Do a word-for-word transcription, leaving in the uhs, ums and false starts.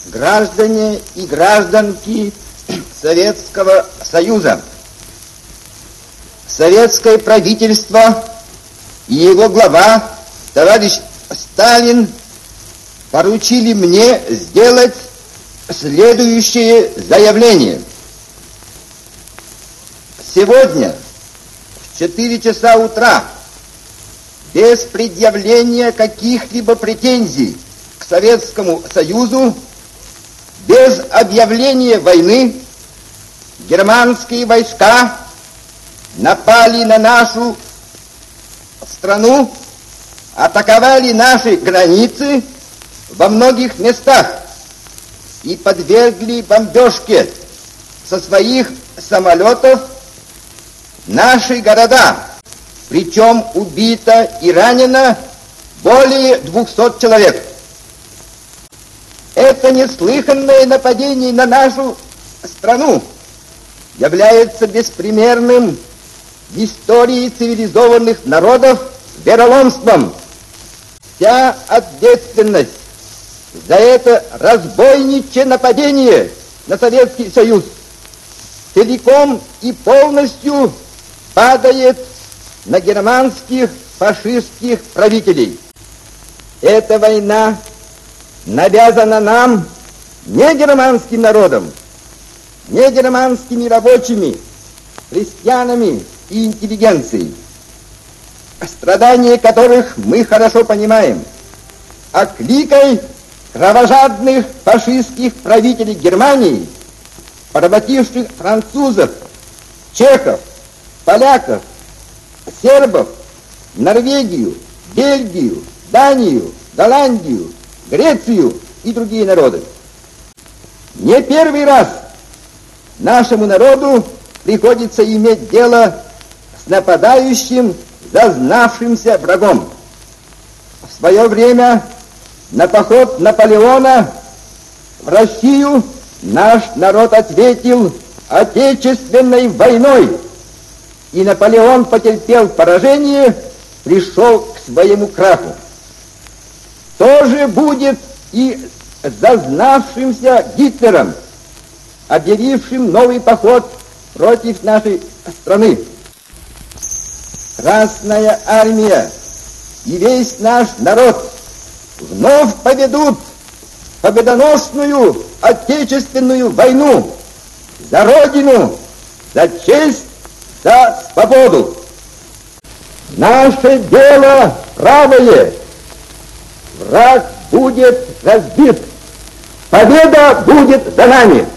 граждане и гражданки Советского Союза, советское правительство и его глава, товарищ Сталин, поручили мне сделать следующее заявление. Сегодня в четыре часа утра, без предъявления каких-либо претензий к Советскому Союзу, без объявления войны, германские войска напали на нашу страну, атаковали наши границы во многих местах и подвергли бомбежке со своих самолетов наши города. Причем убито и ранено более двухсот человек. Это неслыханное нападение на нашу страну является беспримерным в истории цивилизованных народов вероломством. Вся ответственность за это разбойничье нападение на Советский Союз целиком и полностью падает на германских фашистских правителей. Эта война навязана нам не германским народом, не германскими рабочими, крестьянами и интеллигенцией, страдания которых мы хорошо понимаем, а кликой кровожадных фашистских правителей Германии, поработивших французов, чехов, поляков, сербов, Норвегию, Бельгию, Данию, Голландию, Грецию и другие народы. Не первый раз нашему народу приходится иметь дело с нападающим, зазнавшимся врагом. В свое время на поход Наполеона в Россию наш народ ответил Отечественной войной, и Наполеон потерпел поражение, пришел к своему краху. То же будет и с зазнавшимся Гитлером, объявившим новый поход против нашей страны. Красная армия и весь наш народ вновь поведут победоносную Отечественную войну за Родину, за честь, за свободу. Наше дело правое. Враг будет разбит. Победа будет за нами.